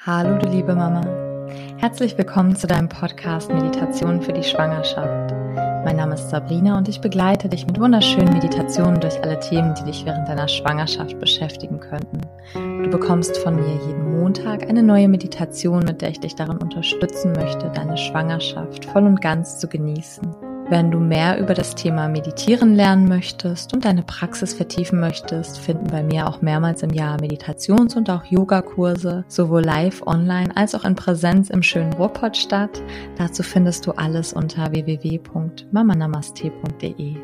Hallo du liebe Mama, herzlich willkommen zu deinem Podcast Meditation für die Schwangerschaft. Mein Name ist Sabrina und ich begleite dich mit wunderschönen Meditationen durch alle Themen, die dich während deiner Schwangerschaft beschäftigen könnten. Du bekommst von mir jeden Montag eine neue Meditation, mit der ich dich darin unterstützen möchte, deine Schwangerschaft voll und ganz zu genießen. Wenn du mehr über das Thema Meditieren lernen möchtest und deine Praxis vertiefen möchtest, finden bei mir auch mehrmals im Jahr Meditations- und auch Yogakurse, sowohl live, online als auch in Präsenz im schönen Ruhrpott statt. Dazu findest du alles unter www.mamanamaste.de.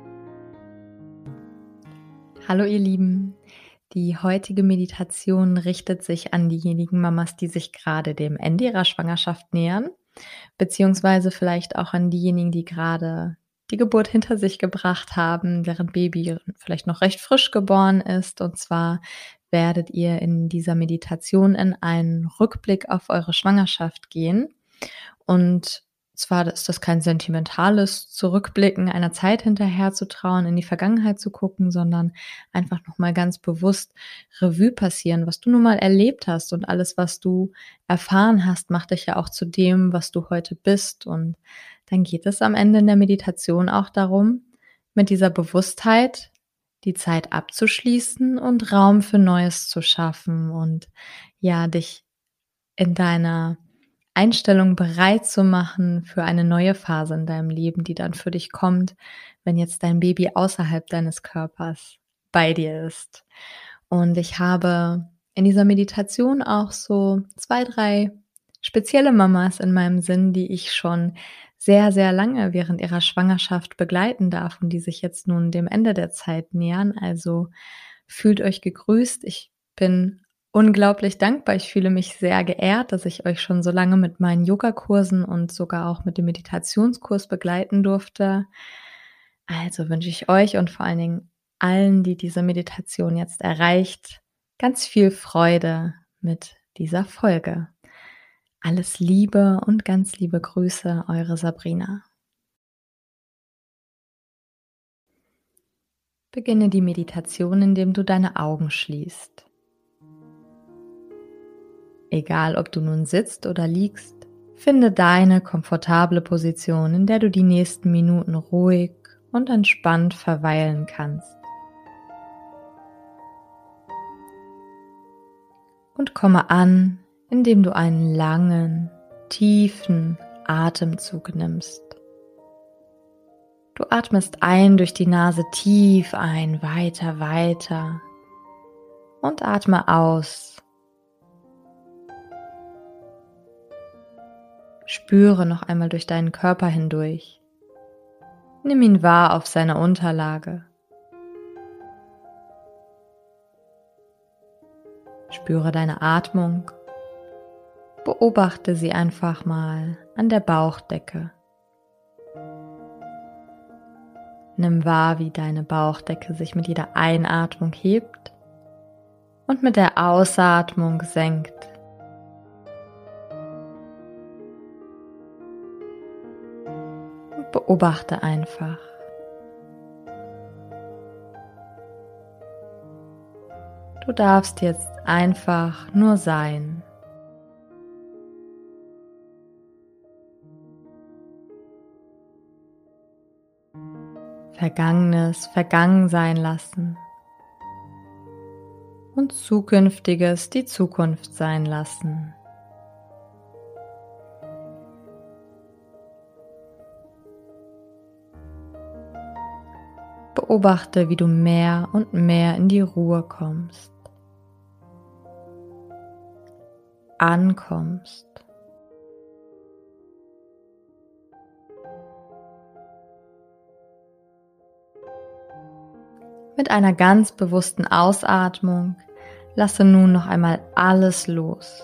Hallo ihr Lieben, die heutige Meditation richtet sich an diejenigen Mamas, die sich gerade dem Ende ihrer Schwangerschaft nähern, beziehungsweise vielleicht auch an diejenigen, die gerade die Geburt hinter sich gebracht haben, deren Baby vielleicht noch recht frisch geboren ist. Und zwar werdet ihr in dieser Meditation in einen Rückblick auf eure Schwangerschaft gehen. Und zwar ist das kein sentimentales Zurückblicken, einer Zeit hinterher zu trauern, in die Vergangenheit zu gucken, sondern einfach nochmal ganz bewusst Revue passieren, was du nun mal erlebt hast, und alles, was du erfahren hast, macht dich ja auch zu dem, was du heute bist. Und dann geht es am Ende in der Meditation auch darum, mit dieser Bewusstheit die Zeit abzuschließen und Raum für Neues zu schaffen und ja, dich in deiner Einstellung bereit zu machen für eine neue Phase in deinem Leben, die dann für dich kommt, wenn jetzt dein Baby außerhalb deines Körpers bei dir ist. Und ich habe in dieser Meditation auch so 2, 3 spezielle Mamas in meinem Sinn, die ich schon sehr, sehr lange während ihrer Schwangerschaft begleiten darf und die sich jetzt nun dem Ende der Zeit nähern. Also fühlt euch gegrüßt. Ich bin unglaublich dankbar. Ich fühle mich sehr geehrt, dass ich euch schon so lange mit meinen Yogakursen und sogar auch mit dem Meditationskurs begleiten durfte. Also wünsche ich euch und vor allen Dingen allen, die diese Meditation jetzt erreicht, ganz viel Freude mit dieser Folge. Alles Liebe und ganz liebe Grüße, eure Sabrina. Beginne die Meditation, indem du deine Augen schließt. Egal, ob du nun sitzt oder liegst, finde deine komfortable Position, in der du die nächsten Minuten ruhig und entspannt verweilen kannst. Und komme an, indem du einen langen, tiefen Atemzug nimmst. Du atmest ein durch die Nase tief ein, weiter, weiter, und atme aus. Spüre noch einmal durch deinen Körper hindurch. Nimm ihn wahr auf seiner Unterlage. Spüre deine Atmung. Beobachte sie einfach mal an der Bauchdecke. Nimm wahr, wie deine Bauchdecke sich mit jeder Einatmung hebt und mit der Ausatmung senkt. Und beobachte einfach. Du darfst jetzt einfach nur sein. Vergangenes vergangen sein lassen und Zukünftiges die Zukunft sein lassen. Beobachte, wie du mehr und mehr in die Ruhe kommst, ankommst. Mit einer ganz bewussten Ausatmung lasse nun noch einmal alles los.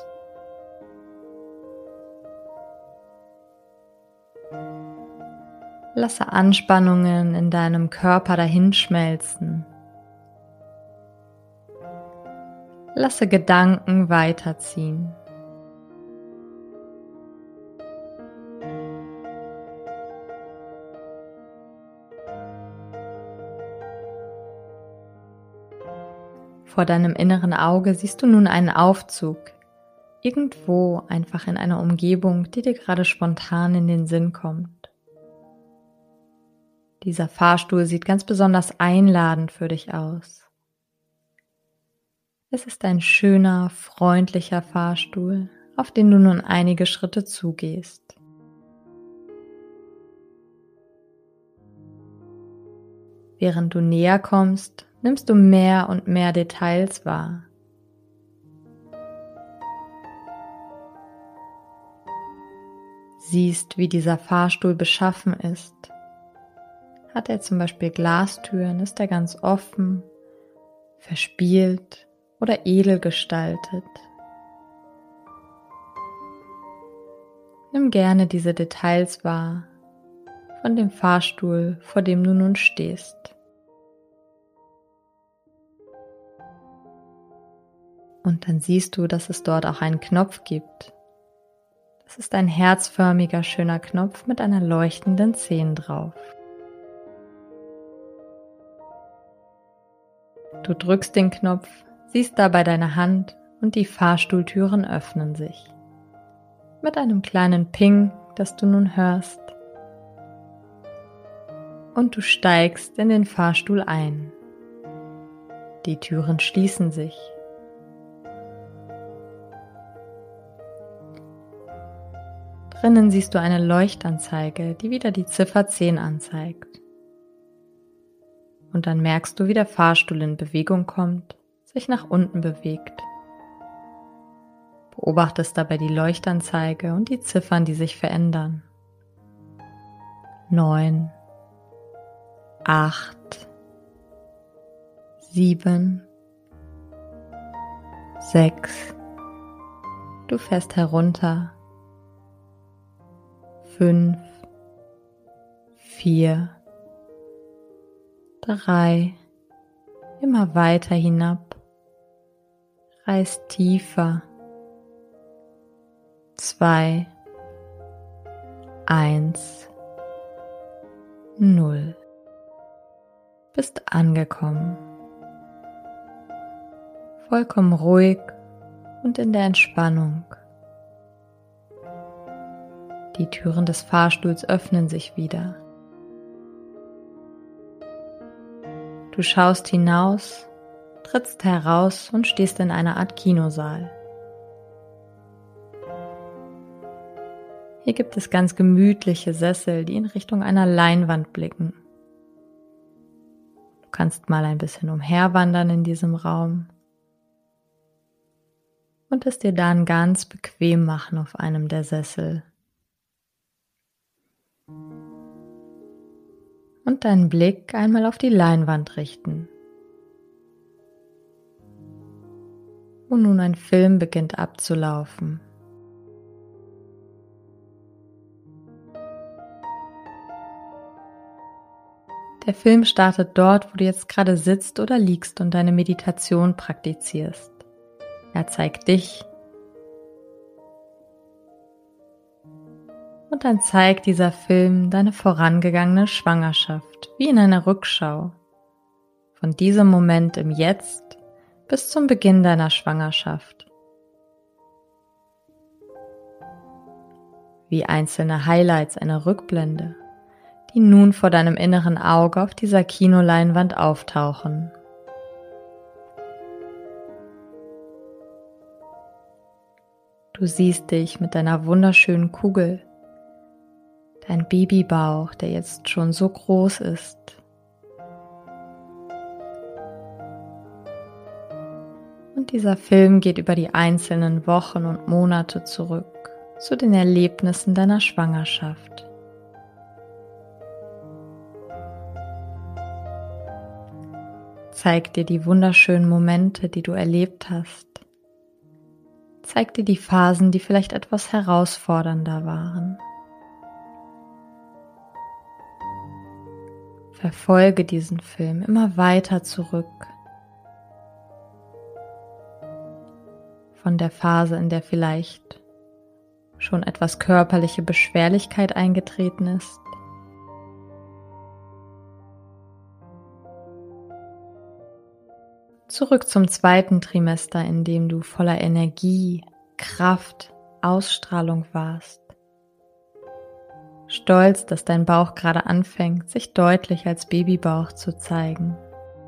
Lasse Anspannungen in deinem Körper dahinschmelzen. Lasse Gedanken weiterziehen. Vor deinem inneren Auge siehst du nun einen Aufzug, irgendwo einfach in einer Umgebung, die dir gerade spontan in den Sinn kommt. Dieser Fahrstuhl sieht ganz besonders einladend für dich aus. Es ist ein schöner, freundlicher Fahrstuhl, auf den du nun einige Schritte zugehst. Während du näher kommst, nimmst du mehr und mehr Details wahr. Siehst, wie dieser Fahrstuhl beschaffen ist. Hat er zum Beispiel Glastüren, ist er ganz offen, verspielt oder edel gestaltet. Nimm gerne diese Details wahr von dem Fahrstuhl, vor dem du nun stehst. Und dann siehst du, dass es dort auch einen Knopf gibt. Das ist ein herzförmiger, schöner Knopf mit einer leuchtenden 10 drauf. Du drückst den Knopf, siehst dabei deine Hand und die Fahrstuhltüren öffnen sich. Mit einem kleinen Ping, das du nun hörst. Und du steigst in den Fahrstuhl ein. Die Türen schließen sich. Drinnen siehst du eine Leuchtanzeige, die wieder die Ziffer 10 anzeigt. Und dann merkst du, wie der Fahrstuhl in Bewegung kommt, sich nach unten bewegt. Beobachtest dabei die Leuchtanzeige und die Ziffern, die sich verändern. 9, 8, 7, 6. Du fährst herunter. 5, 4, 3, immer weiter hinab, reißt tiefer, 2, 1, 0. Bist angekommen, vollkommen ruhig und in der Entspannung. Die Türen des Fahrstuhls öffnen sich wieder. Du schaust hinaus, trittst heraus und stehst in einer Art Kinosaal. Hier gibt es ganz gemütliche Sessel, die in Richtung einer Leinwand blicken. Du kannst mal ein bisschen umherwandern in diesem Raum und es dir dann ganz bequem machen auf einem der Sessel. Und deinen Blick einmal auf die Leinwand richten, wo nun ein Film beginnt abzulaufen. Der Film startet dort, wo du jetzt gerade sitzt oder liegst und deine Meditation praktizierst. Er zeigt dich. Und dann zeigt dieser Film deine vorangegangene Schwangerschaft, wie in einer Rückschau. Von diesem Moment im Jetzt bis zum Beginn deiner Schwangerschaft. Wie einzelne Highlights einer Rückblende, die nun vor deinem inneren Auge auf dieser Kinoleinwand auftauchen. Du siehst dich mit deiner wunderschönen Kugel, dein Babybauch, der jetzt schon so groß ist. Und dieser Film geht über die einzelnen Wochen und Monate zurück zu den Erlebnissen deiner Schwangerschaft. Zeig dir die wunderschönen Momente, die du erlebt hast. Zeig dir die Phasen, die vielleicht etwas herausfordernder waren. Verfolge diesen Film immer weiter zurück. Von der Phase, in der vielleicht schon etwas körperliche Beschwerlichkeit eingetreten ist. Zurück zum zweiten Trimester, in dem du voller Energie Kraft, Ausstrahlung warst. Stolz, dass dein Bauch gerade anfängt, sich deutlich als Babybauch zu zeigen.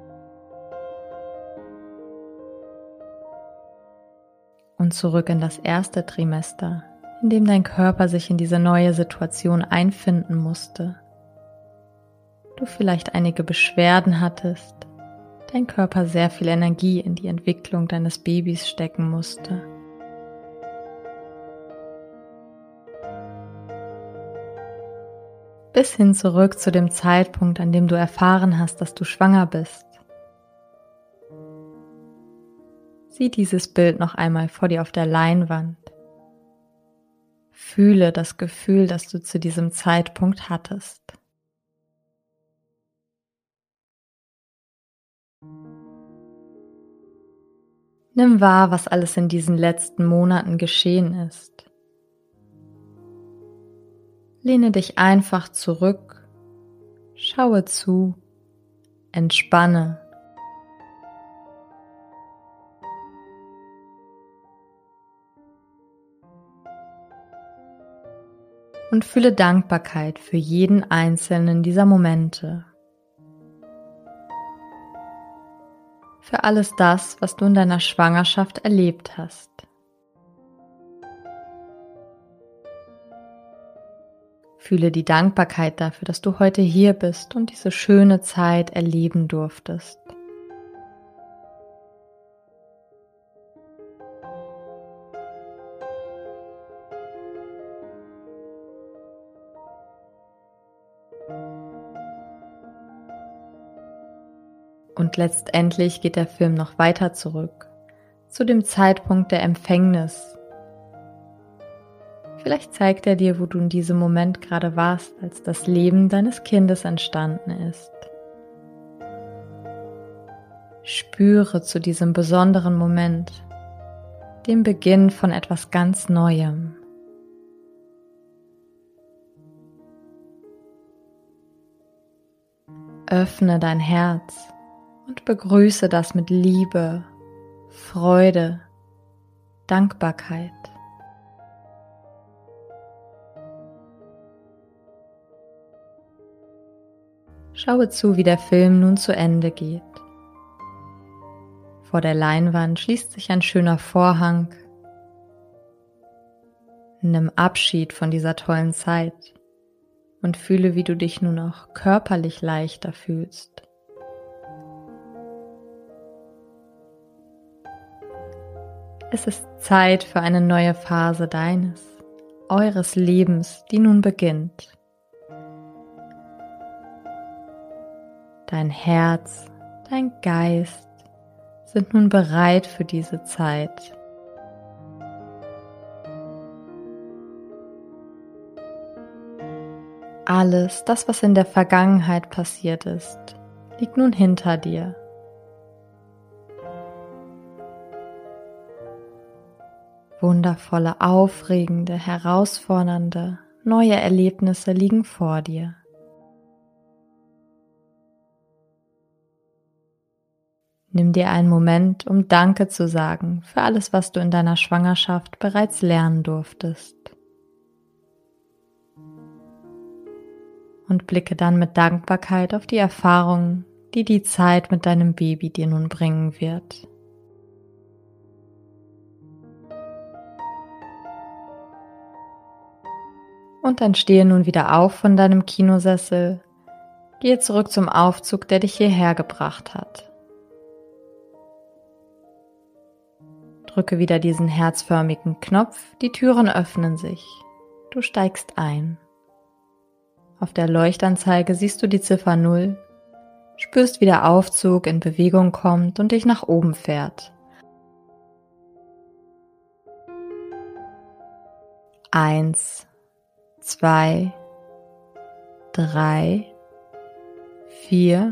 Und zurück in das erste Trimester, in dem dein Körper sich in diese neue Situation einfinden musste. Du vielleicht einige Beschwerden hattest, dein Körper sehr viel Energie in die Entwicklung deines Babys stecken musste. Bis hin zurück zu dem Zeitpunkt, an dem du erfahren hast, dass du schwanger bist. Sieh dieses Bild noch einmal vor dir auf der Leinwand. Fühle das Gefühl, das du zu diesem Zeitpunkt hattest. Nimm wahr, was alles in diesen letzten Monaten geschehen ist. Lehne dich einfach zurück, schaue zu, entspanne. Und fühle Dankbarkeit für jeden einzelnen dieser Momente. Für alles das, was du in deiner Schwangerschaft erlebt hast. Fühle die Dankbarkeit dafür, dass du heute hier bist und diese schöne Zeit erleben durftest. Und letztendlich geht der Film noch weiter zurück, zu dem Zeitpunkt der Empfängnis. Vielleicht zeigt er dir, wo du in diesem Moment gerade warst, als das Leben deines Kindes entstanden ist. Spüre zu diesem besonderen Moment, dem Beginn von etwas ganz Neuem. Öffne dein Herz und begrüße das mit Liebe, Freude, Dankbarkeit. Schaue zu, wie der Film nun zu Ende geht. Vor der Leinwand schließt sich ein schöner Vorhang. Nimm Abschied von dieser tollen Zeit und fühle, wie du dich nun auch körperlich leichter fühlst. Es ist Zeit für eine neue Phase eures Lebens, die nun beginnt. Dein Herz, dein Geist sind nun bereit für diese Zeit. Alles, das, was in der Vergangenheit passiert ist, liegt nun hinter dir. Wundervolle, aufregende, herausfordernde, neue Erlebnisse liegen vor dir. Nimm dir einen Moment, um Danke zu sagen für alles, was du in deiner Schwangerschaft bereits lernen durftest. Und blicke dann mit Dankbarkeit auf die Erfahrungen, die die Zeit mit deinem Baby dir nun bringen wird. Und dann stehe nun wieder auf von deinem Kinosessel, gehe zurück zum Aufzug, der dich hierher gebracht hat. Drücke wieder diesen herzförmigen Knopf, die Türen öffnen sich. Du steigst ein. Auf der Leuchtanzeige siehst du die Ziffer 0, spürst, wie der Aufzug in Bewegung kommt und dich nach oben fährt. 1, 2, 3, 4,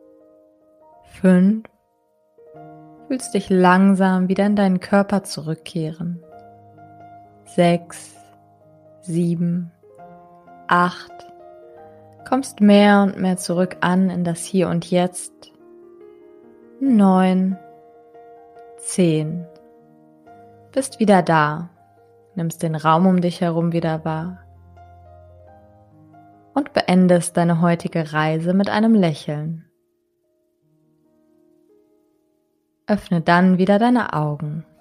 5. Fühlst dich langsam wieder in deinen Körper zurückkehren. 6, 7, 8. Kommst mehr und mehr zurück an in das Hier und Jetzt. 9, 10. Bist wieder da, nimmst den Raum um dich herum wieder wahr und beendest deine heutige Reise mit einem Lächeln. Öffne dann wieder deine Augen.